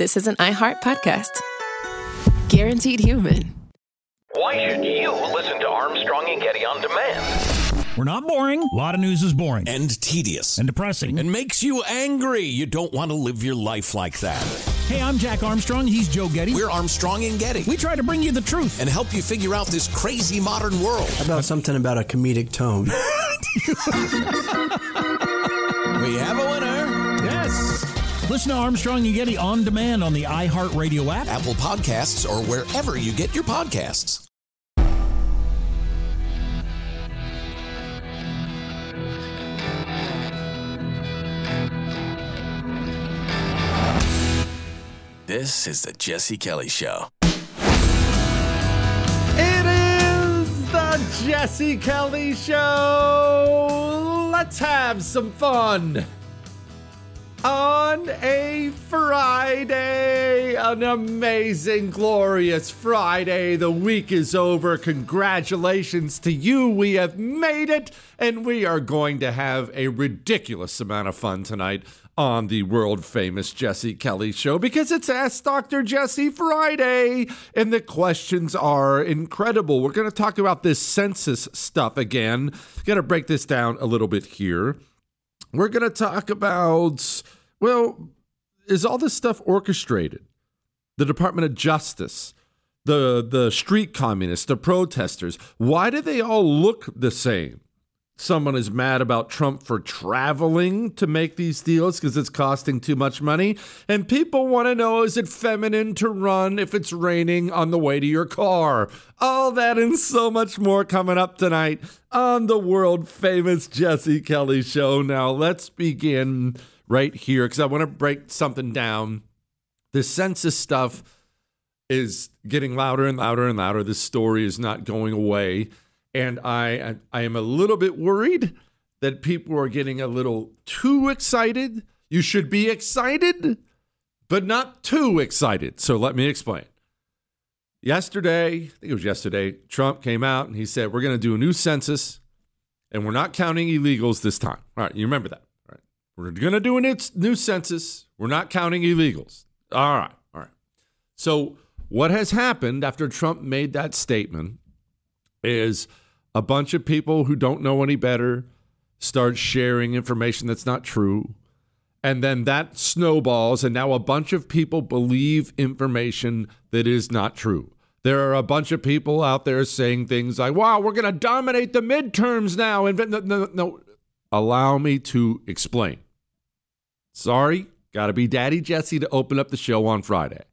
this is an iHeart podcast. Guaranteed human. Why should you listen to Armstrong and Getty on demand? We're not boring. A lot of news is boring. And tedious. And depressing. And makes you angry. You don't want to live your life like that. Hey, I'm Jack Armstrong. He's Joe Getty. We're Armstrong and Getty. We try to bring you the truth. And help you figure out this crazy modern world. How about something about a comedic tone? We have a winner. Yes. Listen to Armstrong and Getty on demand on the iHeartRadio app, Apple Podcasts, or wherever you get your podcasts. This is the Jesse Kelly Show. It is the Jesse Kelly Show. Let's have some fun on a Friday. An amazing, glorious Friday. The week is over. Congratulations to you. We have made it, and we are going to have a ridiculous amount of fun tonight on the world famous Jesse Kelly Show, because it's Ask Dr. Jesse Friday, and the questions are incredible. We're going to talk about this census stuff again. Got to break this down a little bit here. We're going to talk about, well, is all this stuff orchestrated? The Department of Justice, the street communists, the protesters, why do they all look the same? Someone is mad about Trump for traveling to make these deals because it's costing too much money. And people want to know, is it feminine to run if it's raining on the way to your car? All that and so much more coming up tonight on the world famous Jesse Kelly Show. Now, let's begin right here because I want to break something down. The census stuff is getting louder and louder and louder. This story is not going away. And I am a little bit worried that people are getting a little too excited. You should be excited, but not too excited. So let me explain. Yesterday, I think it was yesterday, Trump came out and he said, we're going to do a new census and we're not counting illegals this time. All right, you remember that. All right. We're going to do a new census. We're not counting illegals. All right. So what has happened after Trump made that statement is a bunch of people who don't know any better start sharing information that's not true. And then that snowballs, and now a bunch of people believe information that is not true. There are a bunch of people out there saying things like, wow, we're going to dominate the midterms now. No, allow me to explain. Sorry, got to be Daddy Jesse to open up the show on Friday.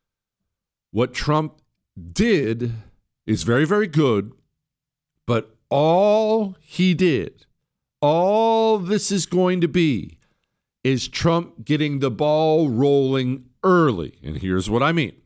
What Trump did is very, very good. But all he did, all this is going to be, is Trump getting the ball rolling early. And here's what I mean.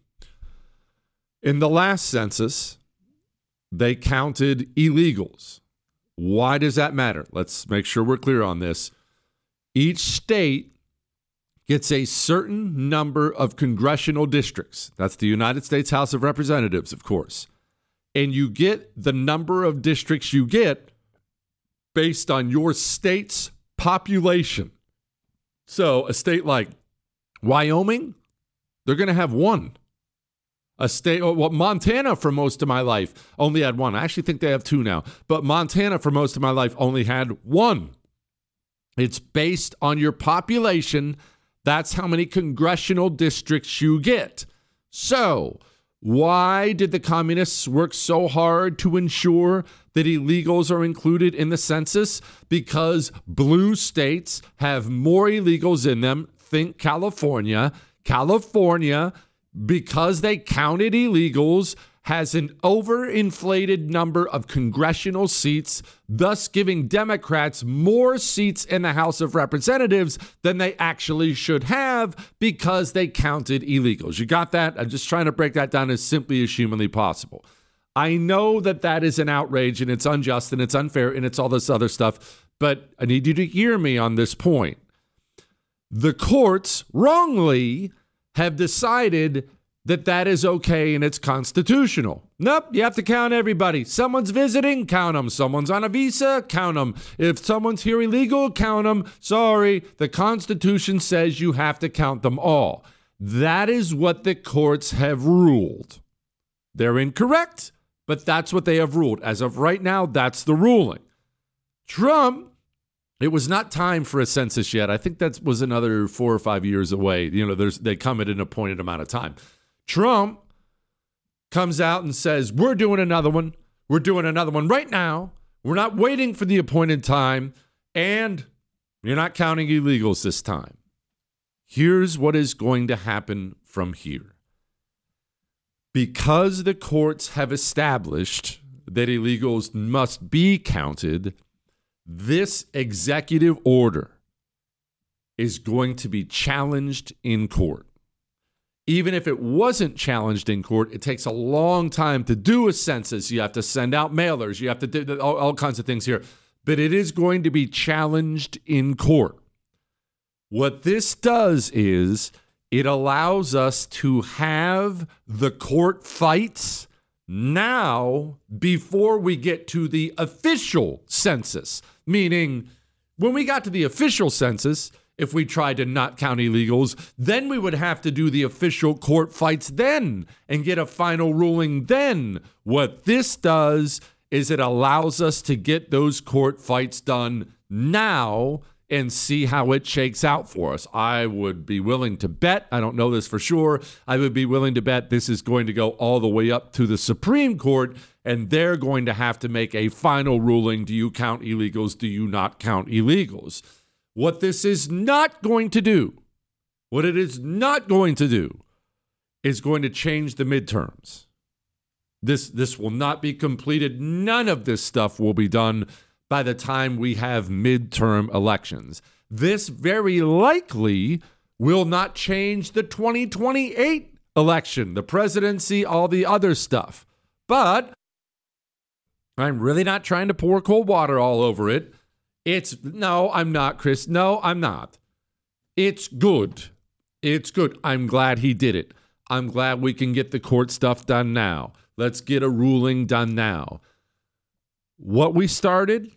In the last census, they counted illegals. Why does that matter? Let's make sure we're clear on this. Each state gets a certain number of congressional districts. That's the United States House of Representatives, of course. And you get the number of districts you get based on your state's population. So a state like Wyoming, they're going to have one. A state, well, Montana for most of my life only had one. I actually think they have two now. But Montana for most of my life only had one. It's based on your population. That's how many congressional districts you get. So why did the communists work so hard to ensure that illegals are included in the census? Because blue states have more illegals in them. Think California. California, because they counted illegals, has an overinflated number of congressional seats, thus giving Democrats more seats in the House of Representatives than they actually should have because they counted illegals. You got that? I'm just trying to break that down as simply as humanly possible. I know that that is an outrage and it's unjust and it's unfair and it's all this other stuff, but I need you to hear me on this point. The courts wrongly have decided that that is okay and it's constitutional. Nope, you have to count everybody. Someone's visiting, count them. Someone's on a visa, count them. If someone's here illegal, count them. Sorry, the Constitution says you have to count them all. That is what the courts have ruled. They're incorrect, but that's what they have ruled. As of right now, that's the ruling. Trump, it was not time for a census yet. I think that was another 4 or 5 years away. They come at an appointed amount of time. Trump comes out and says, we're doing another one. We're doing another one right now. We're not waiting for the appointed time, and you're not counting illegals this time. Here's what is going to happen from here. Because the courts have established that illegals must be counted, this executive order is going to be challenged in court. Even if it wasn't challenged in court, it takes a long time to do a census. You have to send out mailers. You have to do all kinds of things here. But it is going to be challenged in court. What this does is it allows us to have the court fights now before we get to the official census. Meaning, when we got to the official census, if we tried to not count illegals, then we would have to do the official court fights then and get a final ruling then. What this does is it allows us to get those court fights done now and see how it shakes out for us. I would be willing to bet, I don't know this for sure, I would be willing to bet this is going to go all the way up to the Supreme Court, and they're going to have to make a final ruling. Do you count illegals? Do you not count illegals? What this is not going to do, what it is not going to do, is going to change the midterms. This will not be completed. None of this stuff will be done by the time we have midterm elections. This very likely will not change the 2028 election, the presidency, all the other stuff. But I'm really not trying to pour cold water all over it. No, I'm not, Chris. No, I'm not. It's good. It's good. I'm glad he did it. I'm glad we can get the court stuff done now. Let's get a ruling done now. What we started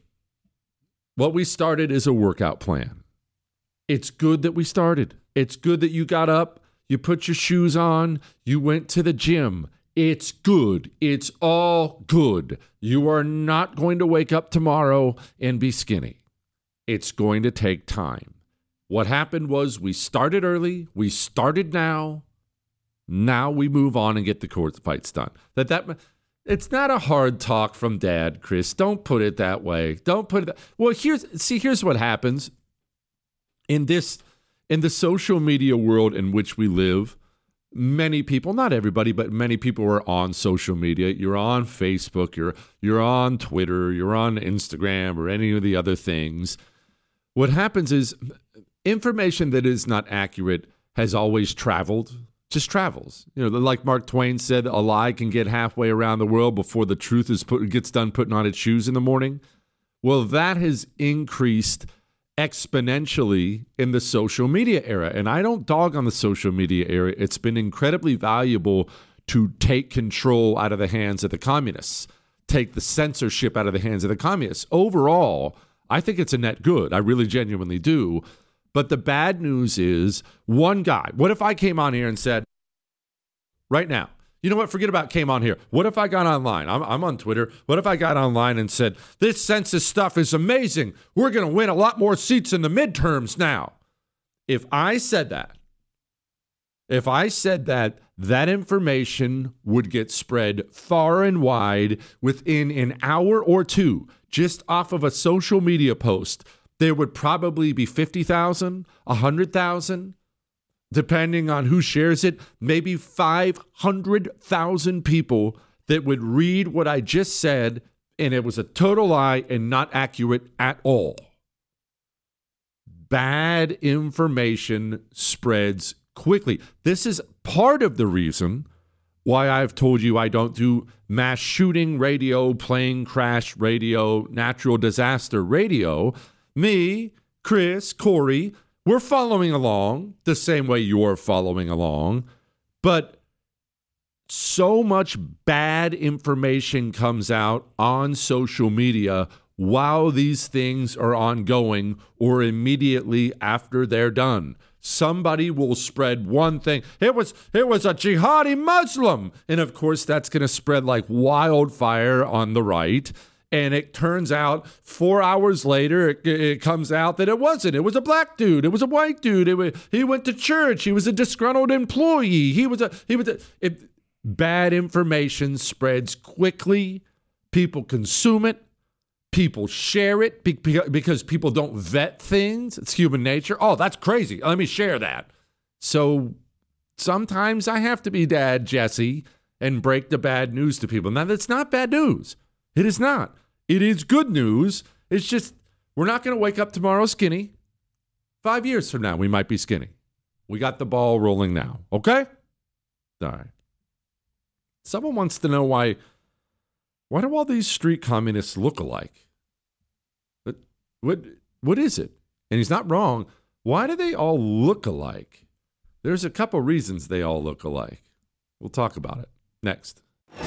is a workout plan. It's good that we started. It's good that you got up, you put your shoes on, you went to the gym. It's good. It's all good. You are not going to wake up tomorrow and be skinny. It's going to take time. What happened was we started early. We started now. Now we move on and get the court fights done. It's not a hard talk from Dad, Chris. Don't put it that way. Don't put it that. Well, here's what happens in the social media world in which we live. Many people, not everybody, but many people are on social media. You're on Facebook, you're on Twitter, you're on Instagram, or any of the other things. What happens is information that is not accurate has always traveled. Just travels. Like Mark Twain said, a lie can get halfway around the world before the truth gets done putting on its shoes in the morning. Well, that has increased exponentially in the social media era. And I don't dog on the social media era. It's been incredibly valuable to take control out of the hands of the communists, take the censorship out of the hands of the communists. Overall, I think it's a net good. I really genuinely do. But the bad news is one guy. What if I came on here and said, right now, you know what? Forget about came on here. What if I got online? I'm on Twitter. What if I got online and said, this census stuff is amazing. We're going to win a lot more seats in the midterms now. If I said that, that information would get spread far and wide within an hour or two, just off of a social media post. There would probably be 50,000, 100,000, depending on who shares it, maybe 500,000 people that would read what I just said, and it was a total lie and not accurate at all. Bad information spreads quickly. This is part of the reason why I've told you I don't do mass shooting radio, plane crash radio, natural disaster radio. Me, Chris, Corey, we're following along the same way you're following along, but so much bad information comes out on social media while these things are ongoing or immediately after they're done. Somebody will spread one thing. It was a jihadi Muslim. And of course, that's going to spread like wildfire on the right. And it turns out 4 hours later, it comes out that it wasn't. It was a black dude. It was a white dude. He went to church. He was a disgruntled employee. Bad information spreads quickly. People consume it. People share it because people don't vet things. It's human nature. Oh, that's crazy. Let me share that. So sometimes I have to be Dad Jesse and break the bad news to people. Now, that's not bad news. It is not. It is good news. It's just we're not going to wake up tomorrow skinny. 5 years from now, we might be skinny. We got the ball rolling now. Okay? All right. Someone wants to know why do all these street communists look alike? What is it? And he's not wrong. Why do they all look alike? There's a couple reasons they all look alike. We'll talk about it next.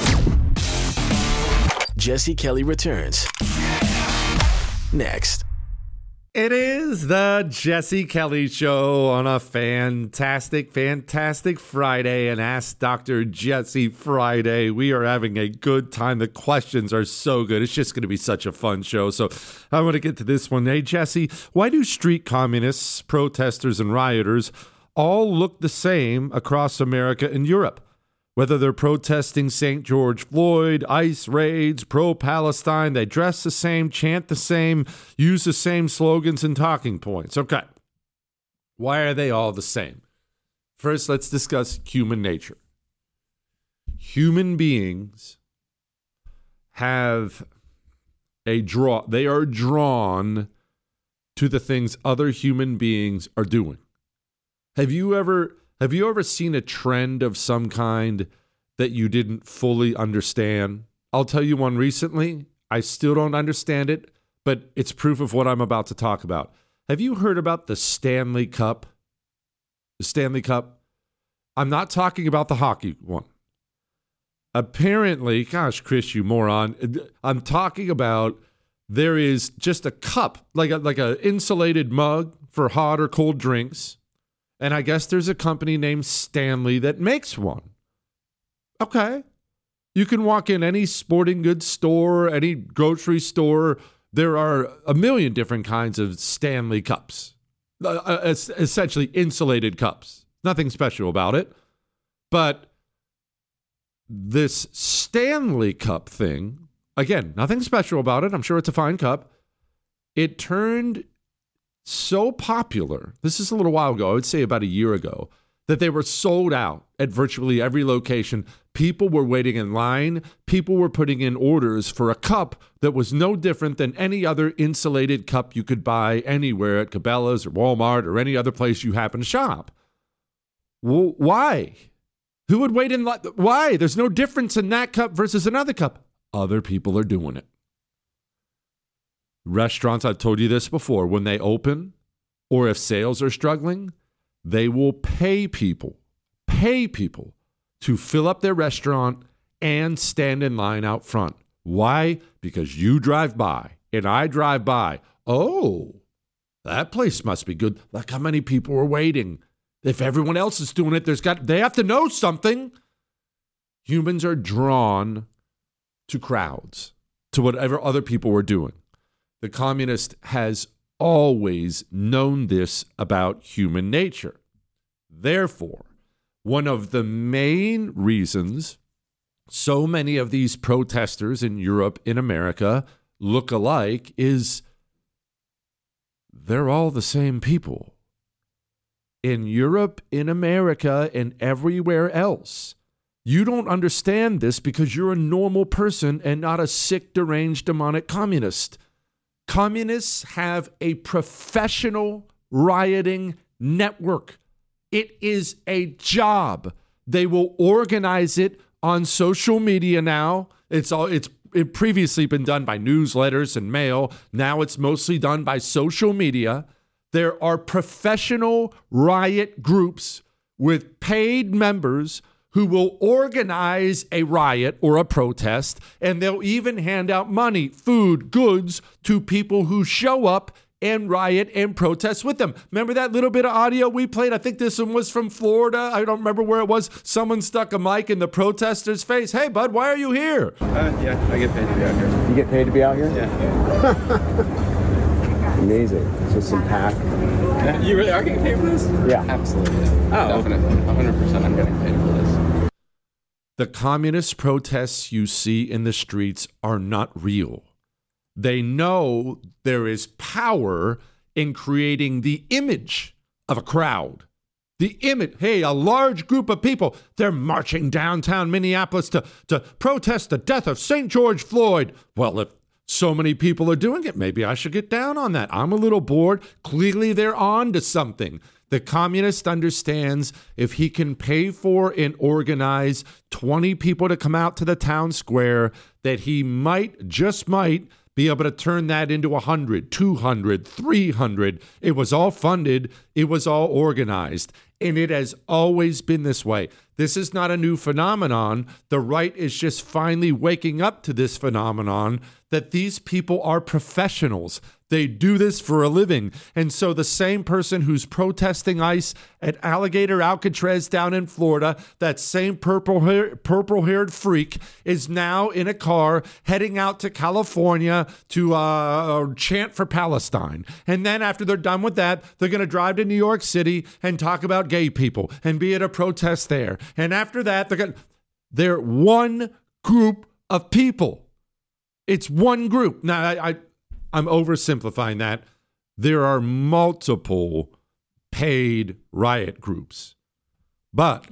Jesse Kelly returns next. It is the Jesse Kelly Show on a fantastic Friday, and Ask Dr. Jesse Friday. We are having a good time. The questions are so good. It's just going to be such a fun show. So I want to get to this one. Hey, Jesse, why do street communists, protesters, and rioters all look the same across America and Europe? Whether they're protesting St. George Floyd, ICE raids, pro-Palestine, they dress the same, chant the same, use the same slogans and talking points. Okay. Why are they all the same? First, let's discuss human nature. Human beings have they are drawn to the things other human beings are doing. Have you ever seen a trend of some kind that you didn't fully understand? I'll tell you one recently. I still don't understand it, but it's proof of what I'm about to talk about. Have you heard about the Stanley Cup? The Stanley Cup? I'm not talking about the hockey one. Apparently, gosh, Chris, you moron. I'm talking about there is just a cup, like a insulated mug for hot or cold drinks. And I guess there's a company named Stanley that makes one. Okay. You can walk in any sporting goods store, any grocery store. There are a million different kinds of Stanley cups. Essentially insulated cups. Nothing special about it. But this Stanley Cup thing, again, nothing special about it. I'm sure it's a fine cup. It turned so popular, this is a little while ago, I would say about a year ago, that they were sold out at virtually every location. People were waiting in line. People were putting in orders for a cup that was no different than any other insulated cup you could buy anywhere at Cabela's or Walmart or any other place you happen to shop. Why? Who would wait in line? Why? There's no difference in that cup versus another cup. Other people are doing it. Restaurants, I've told you this before, when they open or if sales are struggling, they will pay people to fill up their restaurant and stand in line out front. Why? Because you drive by and I drive by. Oh, that place must be good. Look how many people are waiting. If everyone else is doing it, they have to know something. Humans are drawn to crowds, to whatever other people are doing. The communist has always known this about human nature. Therefore, one of the main reasons so many of these protesters in Europe, in America, look alike is they're all the same people. In Europe, in America, and everywhere else. You don't understand this because you're a normal person and not a sick, deranged, demonic communist. Communists have a professional rioting network. It is a job. They will organize it on social media now. It's previously been done by newsletters and mail. Now it's mostly done by social media. There are professional riot groups with paid members who will organize a riot or a protest, and they'll even hand out money, food, goods to people who show up and riot and protest with them. Remember that little bit of audio we played? I think this one was from Florida. I don't remember where it was. Someone stuck a mic in the protester's face. Hey, bud, why are you here? Yeah, I get paid to be out here. You get paid to be out here? Yeah. Amazing. So some pack. You really are getting paid for this? Yeah. Absolutely. Oh, definitely. 100% I'm getting paid for this. The communist protests you see in the streets are not real. They know there is power in creating the image of a crowd. The image, hey, a large group of people, they're marching downtown Minneapolis to protest the death of St. George Floyd. Well, if so many people are doing it, maybe I should get down on that. I'm a little bored. Clearly, they're on to something. The communist understands if he can pay for and organize 20 people to come out to the town square, that he might, just might, be able to turn that into 100, 200, 300. It was all funded. It was all organized. And it has always been this way. This is not a new phenomenon. The right is just finally waking up to this phenomenon that these people are professionals. They do this for a living. And so the same person who's protesting ICE at Alligator Alcatraz down in Florida, that same purple-haired freak is now in a car heading out to California to chant for Palestine. And then after they're done with that, they're going to drive to New York City and talk about gay people and be at a protest there. And after that, they're one group of people. It's one group. Now, I'm oversimplifying that. There are multiple paid riot groups, but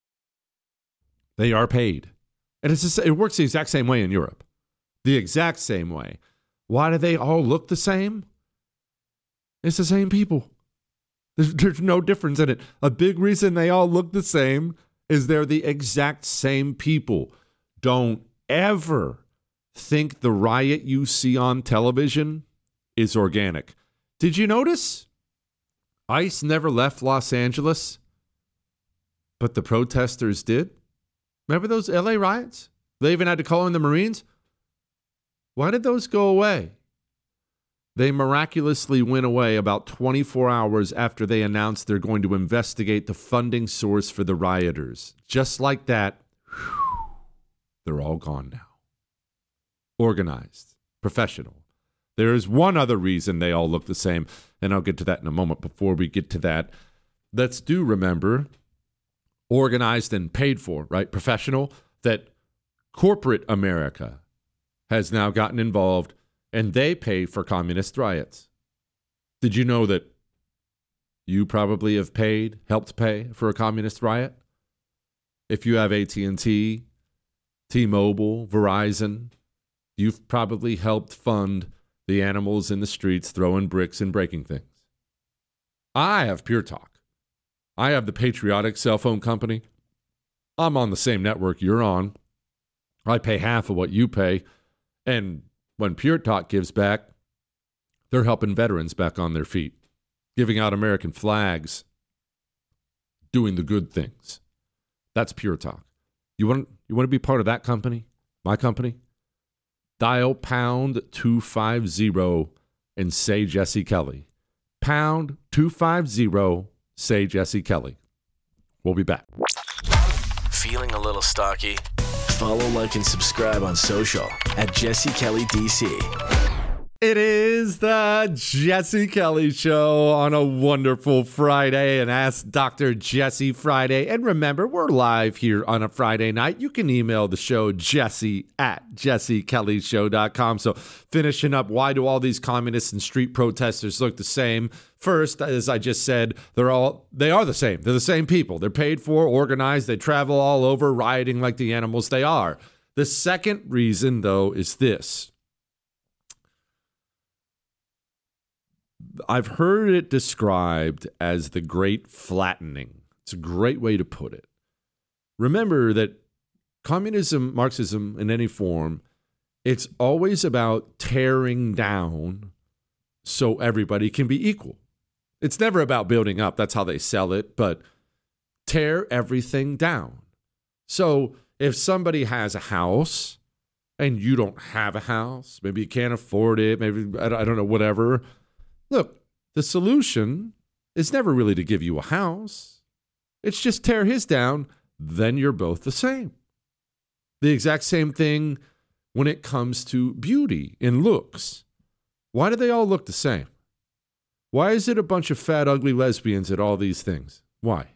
they are paid. And it works the exact same way in Europe. The exact same way. Why do they all look the same? It's the same people. There's no difference in it. A big reason they all look the same is they're the exact same people. Don't ever think the riot you see on television is organic. Did you notice? ICE never left Los Angeles, but the protesters did. Remember those LA riots? They even had to call in the Marines. Why did those go away? They miraculously went away about 24 hours after they announced they're going to investigate the funding source for the rioters. Just like that, they're all gone now. Organized, professional. There is one other reason they all look the same, and I'll get to that in a moment. Before we get to that, let's remember, organized and paid for, right? Professional, that corporate America has now gotten involved, and they pay for communist riots. Did you know that you probably have helped pay for a communist riot? If you have AT&T, T-Mobile, Verizon, you've probably helped fund the animals in the streets throwing bricks and breaking things. I have Pure Talk. I have the Patriotic cell phone company. I'm on the same network you're on. I pay half of what you pay. And when Pure Talk gives back, they're helping veterans back on their feet, giving out American flags, doing the good things. That's Pure Talk. You want to be part of that company, my company? Dial pound 250 and say Jesse Kelly. Pound 250, say Jesse Kelly. We'll be back. Feeling a little stocky? Follow, like, and subscribe on social at Jesse Kelly DC. It is the Jesse Kelly Show on a wonderful Friday, and Ask Dr. Jesse Friday. And remember, we're live here on a Friday night. You can email the show, jesse@jessekellyshow.com. So finishing up, why do all these communists and street protesters look the same? First, as I just said, they are the same. They're the same people. They're paid for, organized. They travel all over, rioting like the animals they are. The second reason, though, is this. I've heard it described as the great flattening. It's a great way to put it. Remember that communism, Marxism in any form, it's always about tearing down so everybody can be equal. It's never about building up. That's how they sell it, but tear everything down. So if somebody has a house and you don't have a house, maybe you can't afford it, maybe, I don't know, whatever, Look, the solution is never really to give you a house. It's just tear his down, then you're both the same. The exact same thing when it comes to beauty and looks. Why do they all look the same? Why is it a bunch of fat, ugly lesbians at all these things? Why?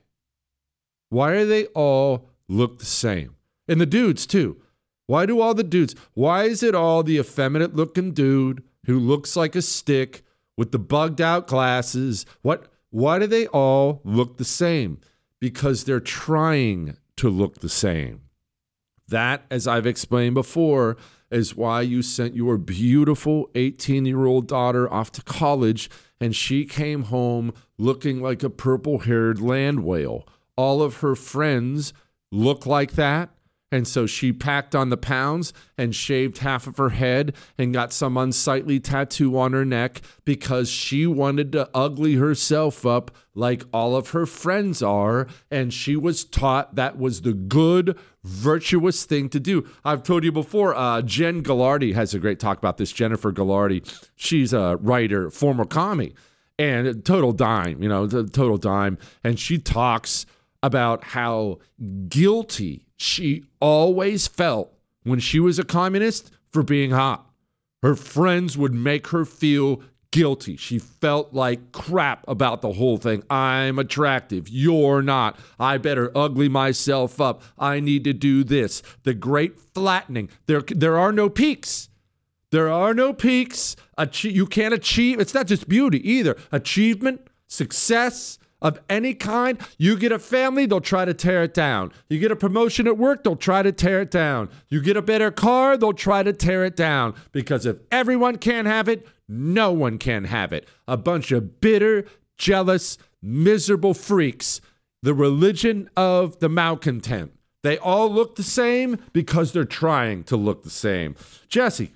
Why do they all look the same? And the dudes, too. Why do all the dudes? Why is it all the effeminate-looking dude who looks like a stick with the bugged-out glasses? Why do they all look the same? Because they're trying to look the same. That, as I've explained before, is why you sent your beautiful 18-year-old daughter off to college and she came home looking like a purple-haired land whale. All of her friends look like that. And so she packed on the pounds and shaved half of her head and got some unsightly tattoo on her neck because she wanted to ugly herself up like all of her friends are. And she was taught that was the good, virtuous thing to do. I've told you before, Jen Gallardi has a great talk about this. Jennifer Gallardi, she's a writer, former commie, and a total dime, total dime. And she talks about how guilty she always felt when she was a communist for being hot. Her friends would make her feel guilty. She felt like crap about the whole thing. I'm attractive. You're not. I better ugly myself up. I need to do this. The great flattening. There are no peaks. There are no peaks. You can't achieve. It's not just beauty either. Achievement, success of any kind. You get a family, they'll try to tear it down. You get a promotion at work, they'll try to tear it down. You get a better car, they'll try to tear it down. Because if everyone can't have it, no one can have it. A bunch of bitter, jealous, miserable freaks. The religion of the malcontent. They all look the same because they're trying to look the same. Jesse,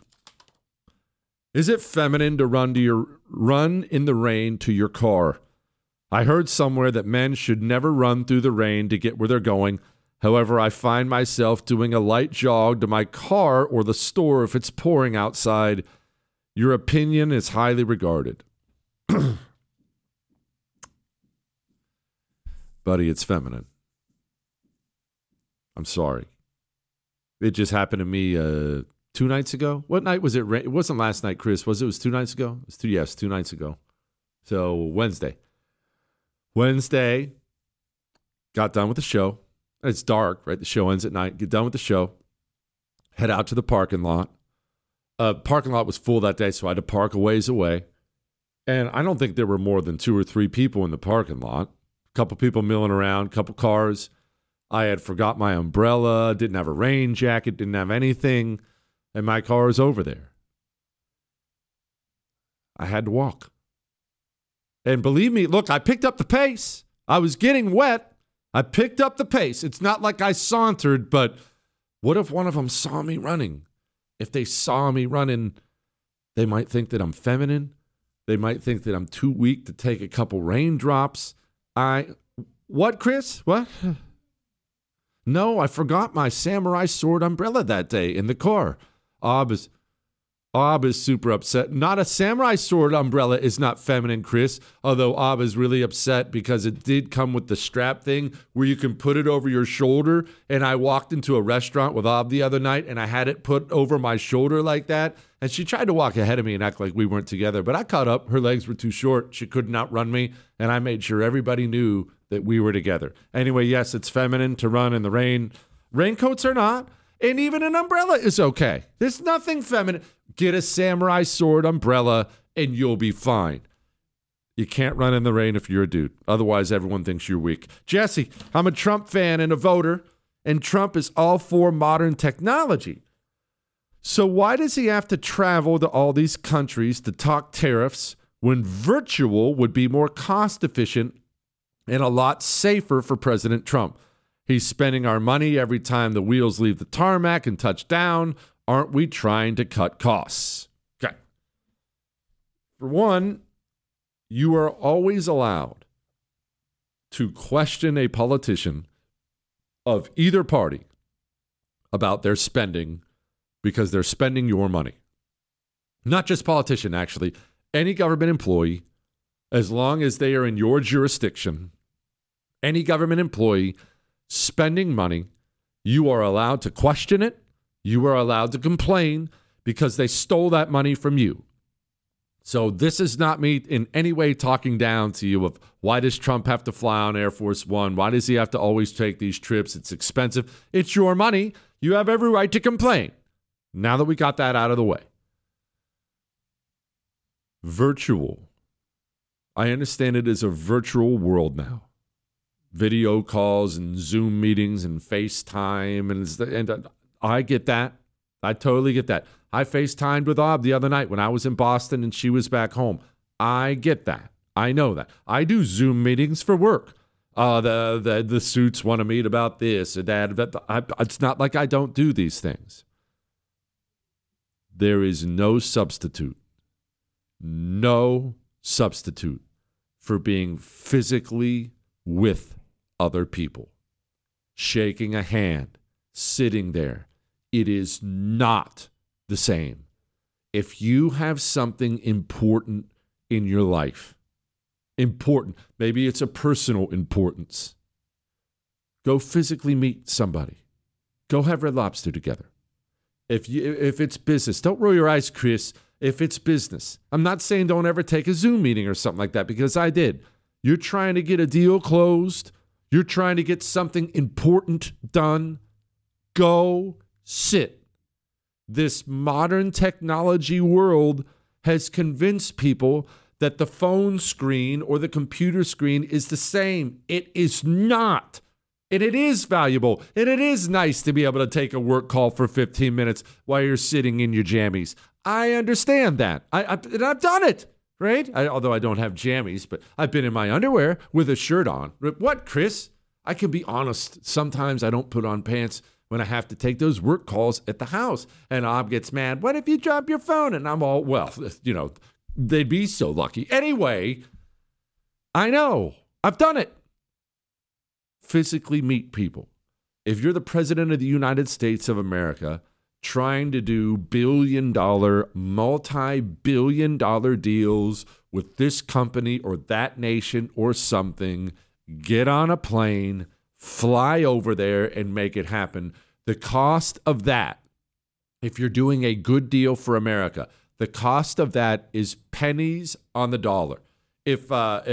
is it feminine to run in the rain to your car? I heard somewhere that men should never run through the rain to get where they're going. However, I find myself doing a light jog to my car or the store if it's pouring outside. Your opinion is highly regarded. Buddy, it's feminine. I'm sorry. It just happened to me 2 nights ago. What night was it? It wasn't last night, Chris. Was it? It was 2 nights ago? Yes, 2 nights ago. So Wednesday, got done with the show. It's dark, right? The show ends at night. Get done with the show. Head out to the parking lot. Parking lot was full that day, so I had to park a ways away. And I don't think there were more than 2 or 3 people in the parking lot. A couple people milling around, a couple cars. I had forgot my umbrella, didn't have a rain jacket, didn't have anything, and my car was over there. I had to walk. And believe me, look, I picked up the pace. I was getting wet. I picked up the pace. It's not like I sauntered, but what if one of them saw me running? If they saw me running, they might think that I'm feminine. They might think that I'm too weak to take a couple raindrops. What, Chris? What? No, I forgot my samurai sword umbrella that day in the car. Ob is super upset. Not a samurai sword umbrella is not feminine, Chris, although Ob is really upset because it did come with the strap thing where you can put it over your shoulder. And I walked into a restaurant with Ob the other night and I had it put over my shoulder like that. And she tried to walk ahead of me and act like we weren't together, but I caught up. Her legs were too short. She couldn't outrun me. And I made sure everybody knew that we were together. Anyway, yes, it's feminine to run in the rain. Raincoats are not. And even an umbrella is okay. There's nothing feminine. Get a samurai sword umbrella and you'll be fine. You can't run in the rain if you're a dude. Otherwise, everyone thinks you're weak. Jesse, I'm a Trump fan and a voter, and Trump is all for modern technology. So why does he have to travel to all these countries to talk tariffs when virtual would be more cost efficient and a lot safer for President Trump? He's spending our money every time the wheels leave the tarmac and touch down. Aren't we trying to cut costs? Okay. For one, you are always allowed to question a politician of either party about their spending because they're spending your money. Not just politician, actually. any government employee, as long as they are in your jurisdiction, any government employee spending money, you are allowed to question it. You are allowed to complain because they stole that money from you. So this is not me in any way talking down to you of why does Trump have to fly on Air Force One? Why does he have to always take these trips? It's expensive. It's your money. You have every right to complain. Now that we got that out of the way. Virtual. I understand it is a virtual world now. Video calls and Zoom meetings and FaceTime. And I get that. I totally get that. I FaceTimed with Ob the other night when I was in Boston and she was back home. I get that. I know that. I do Zoom meetings for work. The suits want to meet about this or that. It's not like I don't do these things. There is no substitute for being physically with other people. Shaking a hand, sitting there. It is not the same. If you have something important in your life, maybe it's a personal importance, go physically meet somebody. Go have Red Lobster together. If it's business, don't roll your eyes, Chris. If it's business, I'm not saying don't ever take a Zoom meeting or something like that, because I did. You're trying to get a deal closed. You're trying to get something important done. Go sit. This modern technology world has convinced people that the phone screen or the computer screen is the same. It is not. And it is valuable. And it is nice to be able to take a work call for 15 minutes while you're sitting in your jammies. I understand that. And I've done it, right? Although I don't have jammies, but I've been in my underwear with a shirt on. What, Chris? I can be honest. Sometimes I don't put on pants when I have to take those work calls at the house. And Ob gets mad. What if you drop your phone? And I'm all, well, they'd be so lucky. Anyway, I know. I've done it. Physically meet people. If you're the president of the United States of America trying to do billion-dollar, multi-billion-dollar deals with this company or that nation or something, get on a plane, fly over there and make it happen. The cost of that, if you're doing a good deal for America, the cost of that is pennies on the dollar. If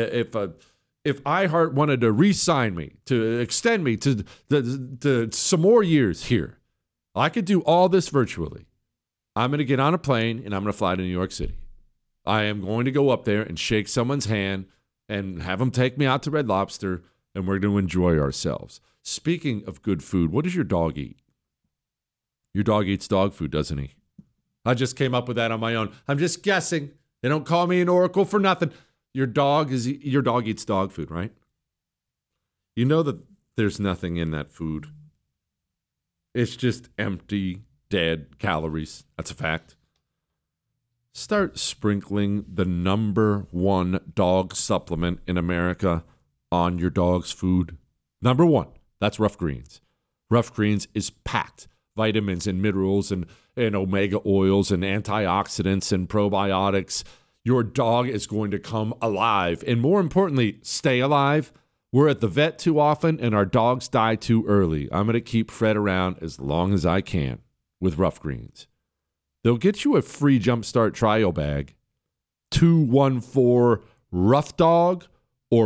iHeart wanted to re-sign me, to extend me to some more years here, I could do all this virtually. I'm going to get on a plane and I'm going to fly to New York City. I am going to go up there and shake someone's hand and have them take me out to Red Lobster, and we're going to enjoy ourselves. Speaking of good food, what does your dog eat? Your dog eats dog food, doesn't he? I just came up with that on my own. I'm just guessing. They don't call me an oracle for nothing. Your dog eats dog food, right? You know that there's nothing in that food. It's just empty, dead calories. That's a fact. Start sprinkling the number one dog supplement in America on your dog's food. Number one, that's Rough Greens. Rough Greens is packed vitamins and minerals and omega oils and antioxidants and probiotics. Your dog is going to come alive. And more importantly, stay alive. We're at the vet too often and our dogs die too early. I'm going to keep Fred around as long as I can with Rough Greens. They'll get you a free Jumpstart trial bag. 214-ROUGH-DOG or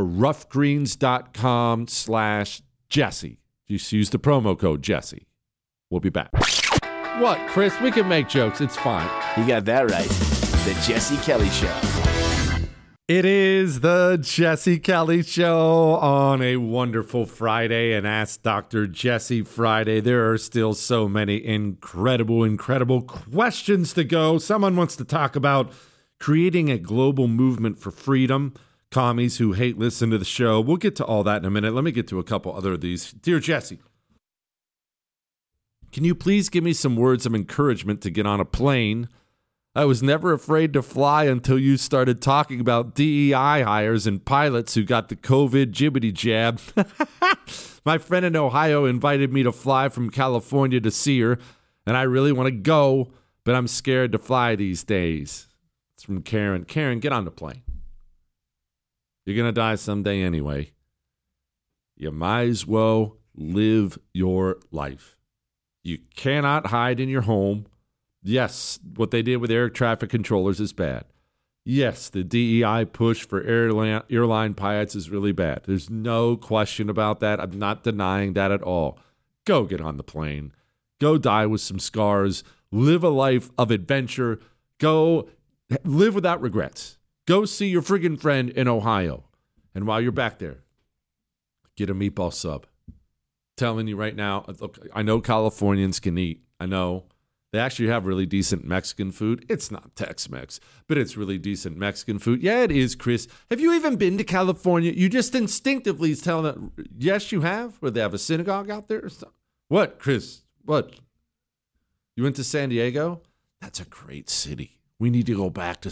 roughgreens.com/Jesse. Just use the promo code Jesse. We'll be back. What, Chris? We can make jokes. It's fine. You got that right. The Jesse Kelly Show. It is the Jesse Kelly Show on a wonderful Friday, and Ask Dr. Jesse Friday. There are still so many incredible questions to go. Someone wants to talk about creating a global movement for freedom. Commies who hate listen to the show. We'll get to all that in a minute. Let me get to a couple other of these. Dear Jesse, can you please give me some words of encouragement to get on a plane? I was never afraid to fly until you started talking about DEI hires and pilots who got the COVID jibbity jab. My friend in Ohio invited me to fly from California to see her, and I really want to go, but I'm scared to fly these days. It's from Karen. Karen, get on the plane. You're going to die someday anyway. You might as well live your life. You cannot hide in your home. Yes, what they did with air traffic controllers is bad. Yes, the DEI push for airline pilots is really bad. There's no question about that. I'm not denying that at all. Go get on the plane. Go die with some scars. Live a life of adventure. Go live without regrets. Go see your friggin' friend in Ohio. And while you're back there, get a meatball sub. Telling you right now, look, I know Californians can eat. I know. They actually have really decent Mexican food. It's not Tex-Mex, but it's really decent Mexican food. Yeah, it is, Chris. Have you even been to California? You just instinctively tell them, yes, you have? Where they have a synagogue out there or something? What, Chris? What? You went to San Diego? That's a great city. We need to go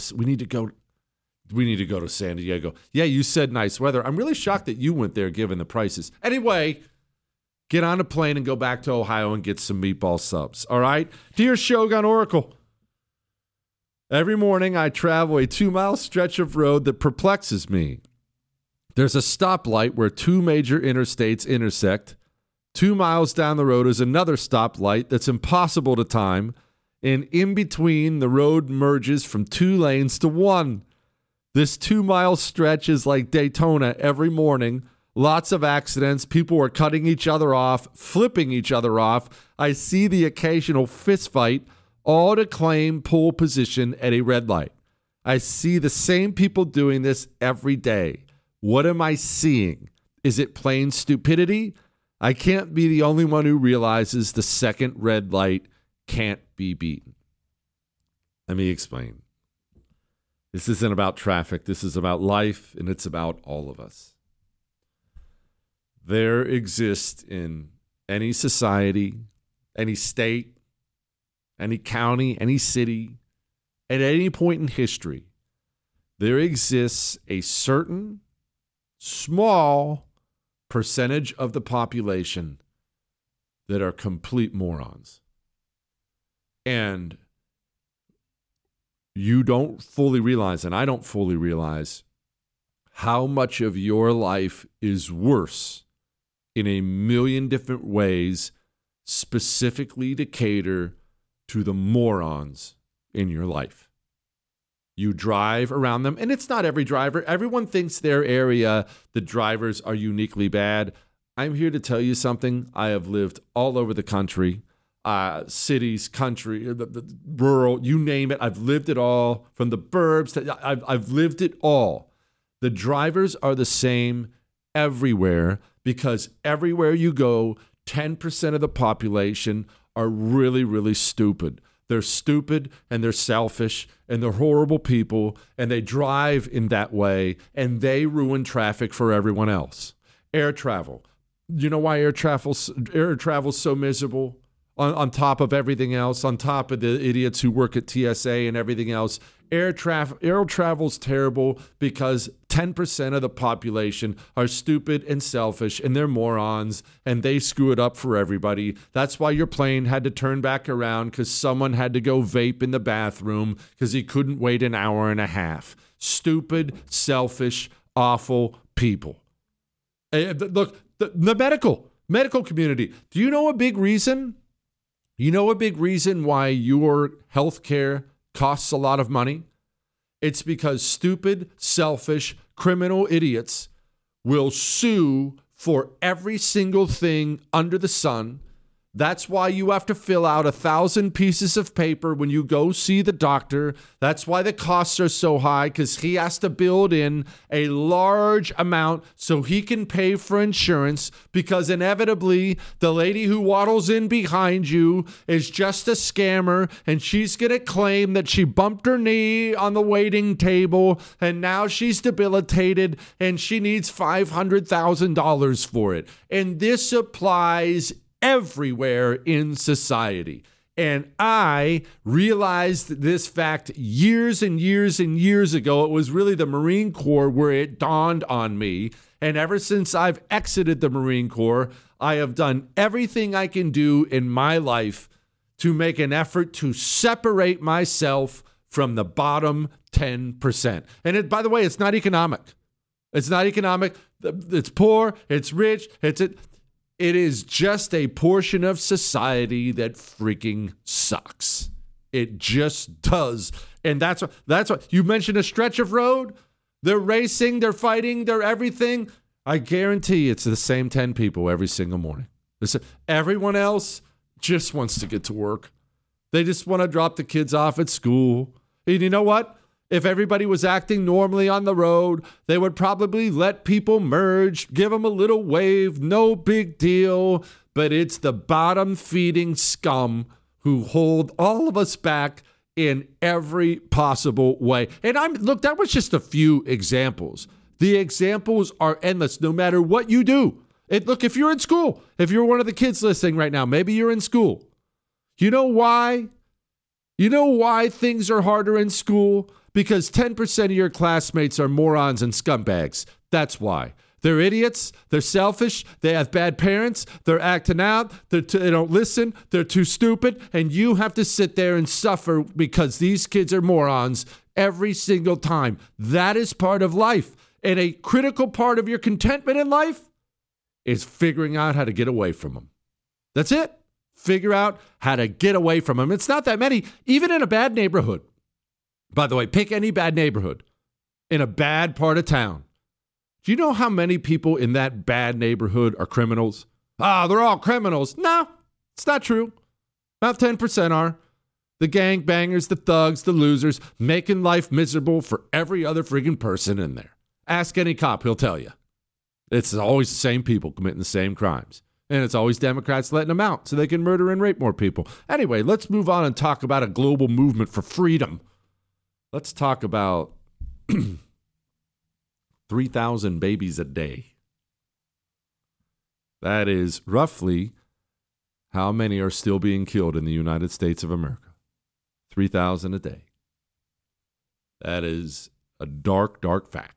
to San Diego. Yeah, you said nice weather. I'm really shocked that you went there given the prices. Anyway, get on a plane and go back to Ohio and get some meatball subs. All right? Dear Shogun Oracle, every morning I travel a 2-mile stretch of road that perplexes me. There's a stoplight where 2 major interstates intersect. 2 miles down the road is another stoplight that's impossible to time. And in between, the road merges from 2 lanes to 1. This 2-mile stretch is like Daytona every morning. Lots of accidents. People are cutting each other off, flipping each other off. I see the occasional fist fight, all to claim pole position at a red light. I see the same people doing this every day. What am I seeing? Is it plain stupidity? I can't be the only one who realizes the second red light can't be beaten. Let me explain. This isn't about traffic. This is about life, and it's about all of us. There exists in any society, any state, any county, any city, at any point in history, there exists a certain small percentage of the population that are complete morons. And you don't fully realize, and I don't fully realize, how much of your life is worse in a million different ways, specifically to cater to the morons in your life. You drive around them, and it's not every driver. Everyone thinks their area, the drivers are uniquely bad. I'm here to tell you something. I have lived all over the country, cities, country, the rural, you name it. I've lived it all, from the burbs. I've lived it all. The drivers are the same everywhere, because everywhere you go, 10% of the population are really, really stupid. They're stupid, and they're selfish, and they're horrible people, and they drive in that way, and they ruin traffic for everyone else. Air travel. You know why air travel's so miserable? On top of everything else, on top of the idiots who work at TSA and everything else, air travel's terrible because 10% of the population are stupid and selfish, and they're morons, and they screw it up for everybody. That's why your plane had to turn back around, because someone had to go vape in the bathroom because he couldn't wait an hour and a half. Stupid, selfish, awful people. Look, the medical community. Do you know a big reason? You know a big reason why your health care costs a lot of money? It's because stupid, selfish, criminal idiots will sue for every single thing under the sun. That's why you have to fill out 1,000 pieces of paper when you go see the doctor. That's why the costs are so high, because he has to build in a large amount so he can pay for insurance, because inevitably the lady who waddles in behind you is just a scammer, and she's going to claim that she bumped her knee on the waiting table and now she's debilitated and she needs $500,000 for it. And this applies everywhere in society. And I realized this fact years and years and years ago. It was really the Marine Corps where it dawned on me. And ever since I've exited the Marine Corps, I have done everything I can do in my life to make an effort to separate myself from the bottom 10%. And by the way, it's not economic. It's not economic. It's poor. It's rich. It is just a portion of society that freaking sucks. It just does. And that's what you mentioned, a stretch of road. They're racing, they're fighting, they're everything. I guarantee it's the same 10 people every single morning. Everyone else just wants to get to work. They just want to drop the kids off at school. And you know what? If everybody was acting normally on the road, they would probably let people merge, give them a little wave, no big deal. But it's the bottom-feeding scum who hold all of us back in every possible way. And look, that was just a few examples. The examples are endless, no matter what you do. Look, if you're in school, if you're one of the kids listening right now, maybe you're in school. You know why? You know why things are harder in school? Because 10% of your classmates are morons and scumbags. That's why. They're idiots. They're selfish. They have bad parents. They're acting out. They don't listen. They're too stupid. And you have to sit there and suffer because these kids are morons every single time. That is part of life. And a critical part of your contentment in life is figuring out how to get away from them. That's it. Figure out how to get away from them. It's not that many, even in a bad neighborhood. By the way, pick any bad neighborhood in a bad part of town. Do you know how many people in that bad neighborhood are criminals? They're all criminals. No, it's not true. About 10% are. The gangbangers, the thugs, the losers, making life miserable for every other freaking person in there. Ask any cop, he'll tell you. It's always the same people committing the same crimes. And it's always Democrats letting them out so they can murder and rape more people. Anyway, let's move on and talk about a global movement for freedom. Let's talk about 3,000 babies a day. That is roughly how many are still being killed in the United States of America. 3,000 a day. That is a dark, dark fact.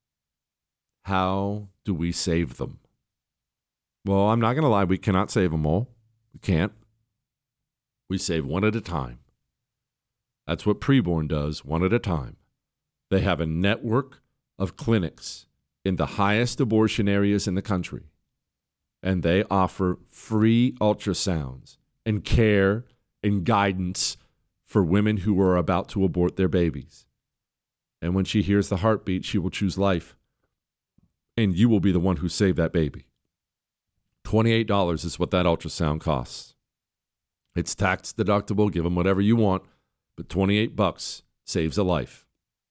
How do we save them? Well, I'm not going to lie. We cannot save them all. We can't. We save one at a time. That's what Preborn does, one at a time. They have a network of clinics in the highest abortion areas in the country. And they offer free ultrasounds and care and guidance for women who are about to abort their babies. And when she hears the heartbeat, she will choose life. And you will be the one who saved that baby. $28 is what that ultrasound costs. It's tax deductible. Give them whatever you want. But $28 saves a life.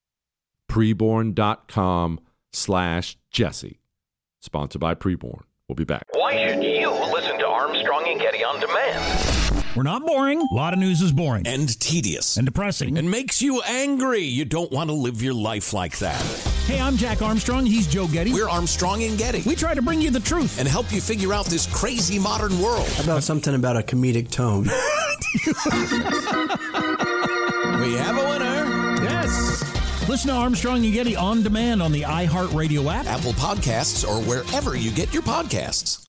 Preborn.com/Jesse. Sponsored by Preborn. We'll be back. Why should you listen to Armstrong and Getty on demand? We're not boring. A lot of news is boring. And tedious. And depressing. And makes you angry. You don't want to live your life like that. Hey, I'm Jack Armstrong. He's Joe Getty. We're Armstrong and Getty. We try to bring you the truth. And help you figure out this crazy modern world. How about something about a comedic tone? We have a winner. Yes. Listen to Armstrong and Getty on demand on the iHeartRadio app, Apple Podcasts, or wherever you get your podcasts.